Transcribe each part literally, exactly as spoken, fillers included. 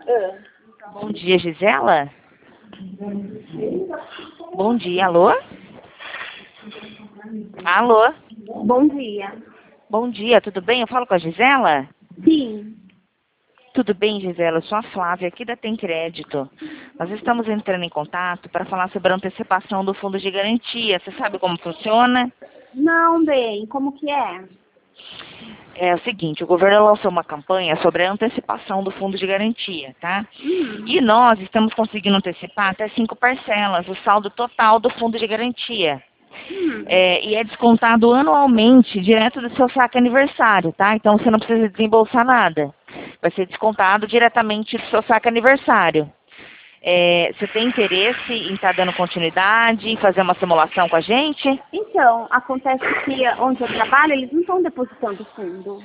Ah. Bom dia, Gisela? Bom dia, alô? Alô? Bom dia. Bom dia, tudo bem? Eu falo com a Gisela? Sim. Tudo bem, Gisela? Eu sou a Flávia, aqui da Tem Crédito. Nós estamos entrando em contato para falar sobre a antecipação do fundo de garantia. Você sabe como funciona? Não, bem, como que é? É o seguinte, o governo lançou uma campanha sobre a antecipação do fundo de garantia, tá? Hum. E nós estamos conseguindo antecipar até cinco parcelas, o saldo total do fundo de garantia. Hum. É, e é descontado anualmente, direto do seu saque aniversário, tá? Então você não precisa desembolsar nada. Vai ser descontado diretamente do seu saque aniversário. É, você tem interesse em estar dando continuidade, em fazer uma simulação com a gente? Então, acontece que onde eu trabalho, eles não estão depositando fundo.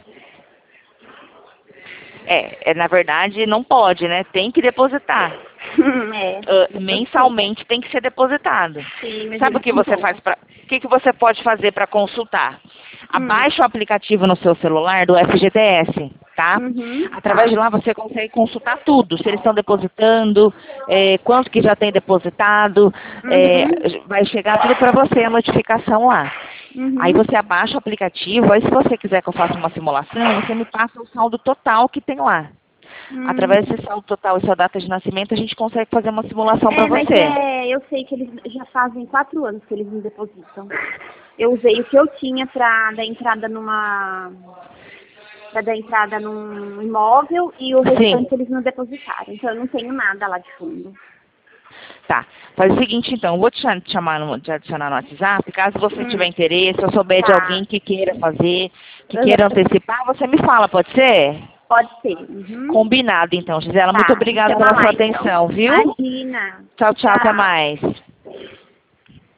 É, é, na verdade, não pode, né? Tem que depositar. é. Uh, mensalmente tem que ser depositado. Sim, mas Sabe o eles que não você estão. faz para? O que, que você pode fazer para consultar? Hum. Abaixa o aplicativo no seu celular do F G T S, tá? Uhum. Através de lá você consegue consultar tudo, se eles estão depositando, é, quanto que já tem depositado, é, Uhum. vai chegar tudo para você a notificação lá. Uhum. Aí você abaixa o aplicativo, aí se você quiser que eu faça uma simulação, você me passa o saldo total que tem lá. Hum. Através desse saldo total e sua data de nascimento, a gente consegue fazer uma simulação para É, mas você. é, eu sei que eles já fazem quatro anos que eles me depositam. Eu usei o que eu tinha para dar entrada numa para dar entrada num imóvel e o restante Sim. eles não depositaram. Então eu não tenho nada lá de fundo. Tá. Faz o seguinte, então. Eu vou te cha- te chamar no, te adicionar no WhatsApp. Caso você Hum. tiver interesse, ou souber de Tá. alguém que queira fazer, que Uhum. queira antecipar, você me fala, pode ser? Pode ser. Uhum. Combinado, então, Gisela. Muito Tá. obrigada Chama pela lá, sua então. atenção, viu? Imagina. Tchau, tchau. Até Tchau. mais.